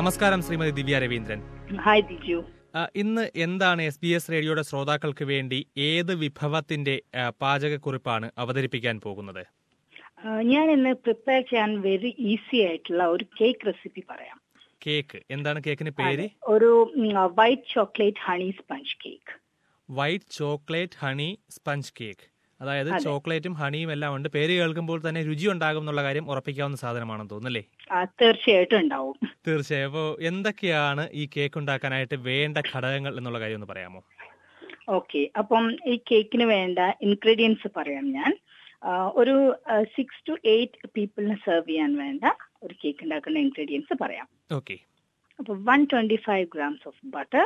നമസ്കാരം ശ്രീമതി ദിവ്യ രവീന്ദ്രൻ. ഹായ് ദിജു. ഇന്ന് എന്താണ് SBS റേഡിയോയുടെ ശ്രോതാക്കൾക്ക് വേണ്ടി ഏത് വിഭവത്തിന്റെ പാചകക്കുറിപ്പാണ് അവതരിപ്പിക്കാൻ പോകുന്നത്? ഞാൻ ഇന്ന് പ്രിപ്പയർ ചെയ്യാൻ വെരി ഈസി ആയിട്ടുള്ള ഒരു കേക്ക് റെസിപ്പി പറയാം. കേക്ക് എന്താണ് കേക്കിന് പേര്? ഒരു white chocolate honey sponge cake. White chocolate honey sponge cake, അതായത് ചോക്ലേറ്റും ഹണിയും എല്ലാം ഉണ്ട്. പേര് കേൾക്കുമ്പോൾ തന്നെ രുചി ഉണ്ടാകും എന്നുള്ള കാര്യം ഉറപ്പിക്കാവുന്ന സാധനമാണെന്ന് തോന്നുന്നല്ലേ? തീർച്ചയായിട്ടും ഉണ്ടാവും. തീർച്ചയായും. അപ്പോൾ എന്തൊക്കെയാണ് ഈ കേക്ക് ഉണ്ടാക്കാനായിട്ട് വേണ്ട ഘടകങ്ങൾ എന്നുള്ള കാര്യം ഒന്ന് പറയാമോ? ഓക്കെ, അപ്പം ഈ കേക്കിന് വേണ്ട ഇൻഗ്രീഡിയൻസ് പറയാം ഞാൻ. ഒരു 6 to 8 പീപ്പിളിന് സെർവ് ചെയ്യാൻ വേണ്ട ഒരു കേക്ക് ഉണ്ടാക്കുന്ന ഇൻഗ്രീഡിയൻസ് പറയാം. ഓക്കെ. അപ്പോൾ 125 grams of butter,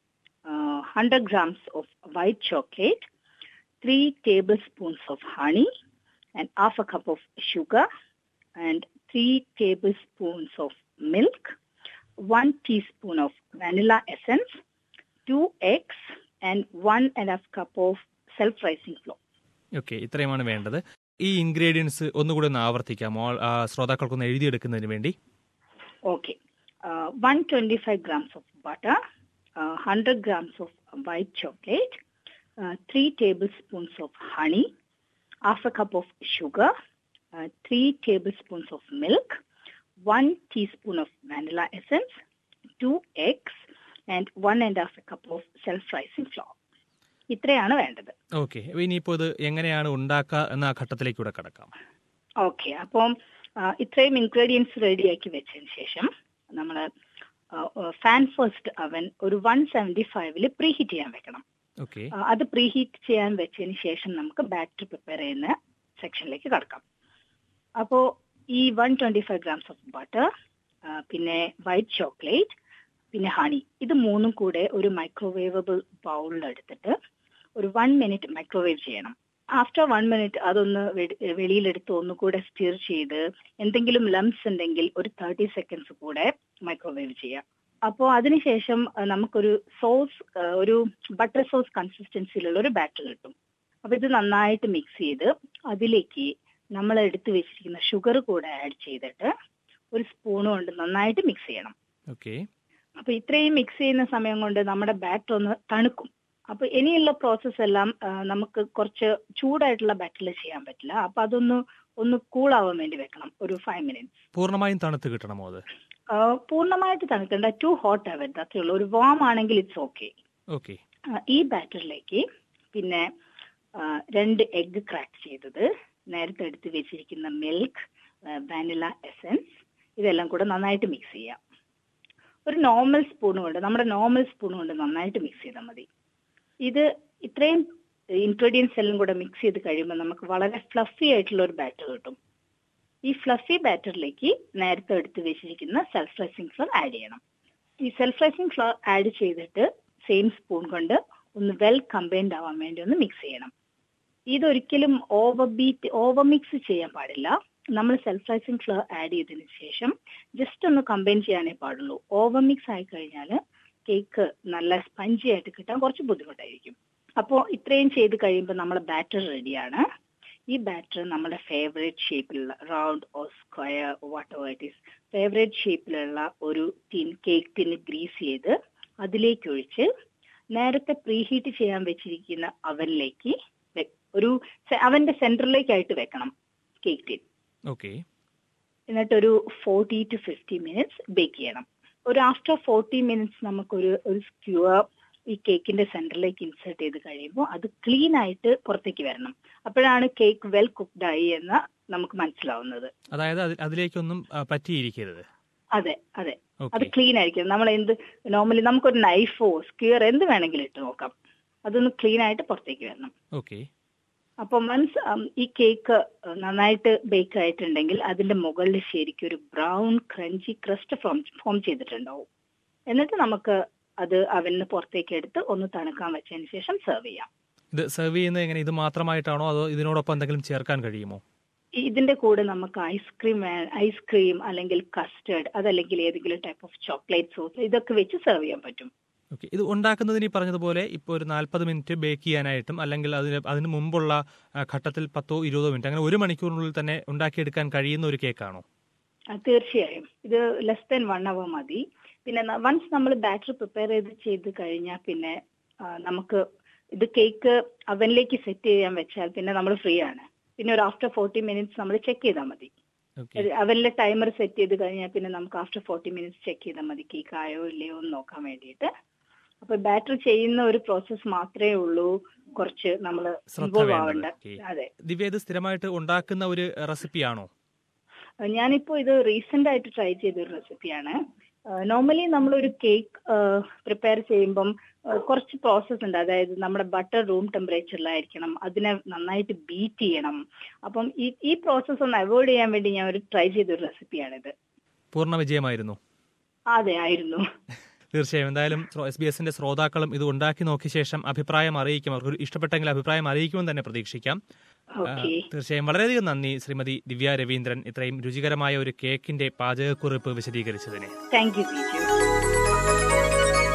100 grams of white chocolate, 3 tablespoons of honey, and half a cup of sugar, and 3 tablespoons of milk, 1 teaspoon of vanilla essence, 2 eggs, and 1.5 cup of self-rising flour. Okay, ഇത്രയുമാണ് വേണ്ടത്. ഈ ingredients ഒന്നുകൂടി ഒന്ന് ആവർത്തിക്കാമോ ശ്രോതാക്കൾക്കൊന്ന് എഴുതിയെടുക്കുന്നതിന് വേണ്ടി? Okay, 125 grams of butter, 100 grams of white chocolate, 3 tablespoons of honey, half a cup of sugar, 3 tablespoons of milk, 1 teaspoon of vanilla essence, 2 eggs, and 1.5 cup of self-rising flour. ഇത്രയാണ് വേണ്ടത്. ഓക്കെ, ഇനിയിപ്പോൾ ഇത് എങ്ങനെയാണ് ഉണ്ടാക്കുക എന്ന ഘട്ടത്തിലേക്ക് കൂടെ കടക്കാം. ഓക്കെ, അപ്പം ഇത്രയും ഇൻഗ്രീഡിയൻസ് റെഡിയാക്കി വെച്ചതിന് ശേഷം നമ്മൾ ഫാൻ ഫസ്റ്റ് അവൻ ഒരു 175 പ്രീഹീറ്റ് ചെയ്യാൻ വെക്കണം. അത് പ്രീഹീറ്റ് ചെയ്യാൻ വെച്ചതിന് ശേഷം നമുക്ക് ബാറ്റർ പ്രിപ്പയർ ചെയ്യുന്ന സെക്ഷനിലേക്ക് കടക്കാം. അപ്പോൾ ഈ 125 grams ഓഫ് ബട്ടർ, പിന്നെ വൈറ്റ് ചോക്ലേറ്റ്, പിന്നെ ഹണി, ഇത് മൂന്നും കൂടെ ഒരു മൈക്രോവേവബിൾ ബൗളിൽ എടുത്തിട്ട് ഒരു 1 minute മൈക്രോവേവ് ചെയ്യണം. ആഫ്റ്റർ 1 minute അതൊന്ന് വെളിയിലെടുത്ത് ഒന്നുകൂടെ സ്റ്റിർ ചെയ്ത് എന്തെങ്കിലും ലംസ് ഉണ്ടെങ്കിൽ ഒരു 30 seconds കൂടെ മൈക്രോവേവ് ചെയ്യാം. അപ്പോൾ അതിനുശേഷം നമുക്കൊരു സോസ്, ഒരു ബട്ടർ സോസ് കൺസിസ്റ്റൻസിയിലുള്ള ഒരു ബാറ്റർ കിട്ടും. അപ്പോൾ ഇത് നന്നായിട്ട് മിക്സ് ചെയ്ത് അതിലേക്ക് നമ്മൾ എടുത്തു വെച്ചിരിക്കുന്ന ഷുഗർ കൂടെ ആഡ് ചെയ്തിട്ട് ഒരു സ്പൂൺ കൊണ്ട് നന്നായിട്ട് മിക്സ് ചെയ്യണം. ഓക്കെ. അപ്പോൾ ഇത്രയും മിക്സ് ചെയ്യുന്ന സമയം കൊണ്ട് നമ്മുടെ ബാറ്റർ ഒന്ന് തണുക്കും. അപ്പോൾ ഇനിയുള്ള പ്രോസസ്സ് എല്ലാം നമുക്ക് കുറച്ച് ചൂടായിട്ടുള്ള ബാറ്ററിൽ ചെയ്യാൻ പറ്റില്ല. അപ്പോൾ ഒന്ന് കൂളാവാൻ വേണ്ടി വെക്കണം ഒരു 5 minutes. പൂർണ്ണമായും തണുത്ത് കിട്ടണമോ അത്? പൂർണ്ണമായിട്ട് തണുക്കണ്ട, ടു ഹോട്ട് ആവരുത്, അത്രേ ഉള്ളൂ. ഒരു വാം ആണെങ്കിൽ ഇറ്റ്സ് ഓക്കെ. ഓക്കെ. ഈ ബാറ്ററിലേക്ക് പിന്നെ 2 എഗ് ക്രാക്ക് ചെയ്തത്, നേരത്തെ എടുത്ത് വെച്ചിരിക്കുന്ന മിൽക്ക്, വാനില എസൻസ്, ഇതെല്ലാം കൂടെ നന്നായിട്ട് മിക്സ് ചെയ്യാം. ഒരു നോർമൽ സ്പൂൺ കൊണ്ട്, നമ്മുടെ നോർമൽ സ്പൂൺ കൊണ്ട് നന്നായിട്ട് മിക്സ് ചെയ്താൽ മതി. ഇത് ഇത്രയും ഇൻഗ്രീഡിയൻസ് എല്ലാം കൂടെ മിക്സ് ചെയ്ത് കഴിയുമ്പോൾ നമുക്ക് വളരെ ഫ്ലഫി ആയിട്ടുള്ള ഒരു ബാറ്റർ കിട്ടും. ഈ ഫ്ലഫി ബാറ്ററിലേക്ക് നേരത്തെ എടുത്ത് വെച്ചിരിക്കുന്ന സെൽഫ് റൈസിംഗ് ഫ്ലോർ ആഡ് ചെയ്യണം. ഈ സെൽഫ് റൈസിംഗ് ഫ്ലോർ ആഡ് ചെയ്തിട്ട് സെയിം സ്പൂൺ കൊണ്ട് ഒന്ന് വെൽ കമ്പൈൻഡ് ആവാൻ വേണ്ടി ഒന്ന് മിക്സ് ചെയ്യണം. ഇതൊരിക്കലും ഓവർ മിക്സ് ചെയ്യാൻ പാടില്ല. നമ്മൾ സെൽഫ് റൈസിംഗ് ഫ്ലോർ ആഡ് ചെയ്തതിന് ശേഷം ജസ്റ്റ് ഒന്ന് കമ്പൈൻ ചെയ്യാനേ പാടുള്ളൂ. ഓവർ മിക്സ് ആയി കഴിഞ്ഞാൽ കേക്ക് നല്ല സ്പഞ്ചി ആയിട്ട് കിട്ടാൻ കുറച്ച് ബുദ്ധിമുട്ടായിരിക്കും. അപ്പോൾ ഇത്രയും ചെയ്ത് കഴിയുമ്പോൾ നമ്മുടെ ബാറ്റർ റെഡിയാണ്. ഈ ബാറ്റർ നമ്മുടെ ഫേവറേറ്റ് ഷേപ്പിലുള്ള round or square whatever it is, favourite ഷേപ്പിലുള്ള ഒരു കേക്ക് ടിൻ ഗ്രീസ് ചെയ്ത് അതിലേക്ക് ഒഴിച്ച് നേരത്തെ പ്രീഹീറ്റ് ചെയ്യാൻ വെച്ചിരിക്കുന്ന അവനിലേക്ക് അവന്റെ സെന്ററിലേക്കായിട്ട് വെക്കണം കേക്ക് ടിൻ. ഓക്കെ. എന്നിട്ടൊരു 40 to 50 minutes ബേക്ക് ചെയ്യണം. ഒരു ആഫ്റ്റർ 40 minutes നമുക്കൊരു സ്ക്യൂർ ഈ കേക്കിന്റെ സെന്ററിലേക്ക് ഇൻസേർട്ട് ചെയ്ത് കഴിയുമ്പോൾ അത് ക്ലീൻ ആയിട്ട് പുറത്തേക്ക് വരണം. അപ്പോഴാണ് കേക്ക് വെൽ കുക്ക്ഡ് ആയി എന്ന് നമുക്ക് മനസ്സിലാവുന്നത്. അതായത് അതിലേക്കൊന്നും പറ്റിയിരിക്കരുത്. അതെ, അത് ക്ലീൻ ആയിരിക്കും. നമ്മൾ നോർമലി നമുക്കൊരു നൈഫോ സ്ക്യൂർ എന്ത് വേണമെങ്കിലും ഇട്ട് നോക്കാം. അതൊന്ന് ക്ലീൻ ആയിട്ട് പുറത്തേക്ക് വരണം. ഓക്കെ. അപ്പോൾ മീൻസ് ഈ കേക്ക് നന്നായിട്ട് ബേക്ക് ആയിട്ടുണ്ടെങ്കിൽ അതിന്റെ മുകളിൽ ശരിക്കും ഒരു ബ്രൗൺ ക്രഞ്ചി ക്രസ്റ്റ് ഫോം ചെയ്തിട്ടുണ്ടാവും. എന്നിട്ട് നമുക്ക് അത് അവന് പുറത്തേക്ക് എടുത്ത് ഒന്ന് തണുക്കാൻ വെച്ചതിന് ശേഷം സെർവ് ചെയ്യാം. ഇത് സെർവ് ചെയ്യുന്നത് എങ്ങനെ? ഇത് മാത്രമായിട്ടാണോ അതോ ഇതിനോടൊപ്പം എന്തെങ്കിലും ചേർക്കാൻ കഴിയുമോ? ഇതിന്റെ കൂടെ നമുക്ക് ഐസ്ക്രീം അല്ലെങ്കിൽ കസ്റ്റർഡ്, അതല്ലെങ്കിൽ ഏതെങ്കിലും ടൈപ്പ് ഓഫ് ചോക്ലേറ്റ് സോസ്, ഇതൊക്കെ വെച്ച് സെർവ് ചെയ്യാൻ പറ്റും. ഓക്കെ. ഇത് ഉണ്ടാക്കുന്നതിന് ഈ പറഞ്ഞതുപോലെ ഇപ്പോൾ ഒരു 40 minute ബേക്ക് ചെയ്യാനായിട്ടും അല്ലെങ്കിൽ അതിന് മുമ്പുള്ള ഘട്ടത്തിൽ 10-20 minute, അങ്ങനെ 1 മണിക്കൂറിനുള്ളിൽ തന്നെ ഉണ്ടാക്കിയെടുക്കാൻ കഴിയുന്ന ഒരു കേക്കാണോ? തീർച്ചയായും ഇത് ലെസ് ദാൻ 1 hour മതി. പിന്നെ വൺസ് നമ്മൾ ബാറ്റർ പ്രിപ്പയർ ചെയ്ത് കഴിഞ്ഞാൽ പിന്നെ നമുക്ക് ഇത് കേക്ക് അവനിലേക്ക് സെറ്റ് ചെയ്യാൻ വെച്ചാൽ പിന്നെ നമ്മൾ ഫ്രീ ആണ്. പിന്നെ ഒരു ആഫ്റ്റർ 40 minutes നമ്മൾ ചെക്ക് ചെയ്താൽ മതി. അവനിലെ ടൈമർ സെറ്റ് ചെയ്ത് കഴിഞ്ഞാൽ പിന്നെ നമുക്ക് ആഫ്റ്റർ 40 minutes ചെക്ക് ചെയ്താൽ മതി കേക്ക് ആയോ ഇല്ലയോ എന്ന് നോക്കാൻ വേണ്ടിയിട്ട്. അപ്പൊ ബാറ്റർ ചെയ്യുന്ന ഒരു പ്രോസസ് മാത്രമേ ഉള്ളൂ കുറച്ച് നമ്മൾ ഇൻവോൾവ് ആവേണ്ട. അതെ. ദിവ്യ, ഇത് സ്ഥിരമായിട്ട് ഉണ്ടാക്കുന്ന ഒരു റെസിപ്പിയാണോ? ഞാനിപ്പോ ഇത് റീസെന്റ് ആയിട്ട് ട്രൈ ചെയ്ത ഒരു റെസിപ്പിയാണ്. നോർമലി നമ്മളൊരു കേക്ക് പ്രിപ്പയർ ചെയ്യുമ്പം കുറച്ച് പ്രോസസ് ഉണ്ട്. അതായത് നമ്മുടെ ബട്ടർ റൂം ടെമ്പറേച്ചറിലായിരിക്കണം, അതിനെ നന്നായിട്ട് ബീറ്റ് ചെയ്യണം. അപ്പം ഈ പ്രോസസ് ഒന്ന് അവോയ്ഡ് ചെയ്യാൻ വേണ്ടി ഞാൻ ട്രൈ ചെയ്ത ഒരു റെസിപ്പിയാണിത്. പൂർണ്ണ വിജയമായിരുന്നു? അതെ, ആയിരുന്നു. തീർച്ചയായും. എന്തായാലും SBS-ന്റെ ശ്രോതാക്കളും ഇത് ഉണ്ടാക്കി നോക്കിയ ശേഷം അഭിപ്രായം അറിയിക്കും. അവർക്ക് ഇഷ്ടപ്പെട്ടെങ്കിൽ അഭിപ്രായം അറിയിക്കുമെന്ന് തന്നെ പ്രതീക്ഷിക്കാം. തീർച്ചയായും. വളരെയധികം നന്ദി ശ്രീമതി ദിവ്യ രവീന്ദ്രൻ, ഇത്രയും രുചികരമായ ഒരു കേക്കിന്റെ പാചകക്കുറിപ്പ് വിശദീകരിച്ചതിന്. Thank you.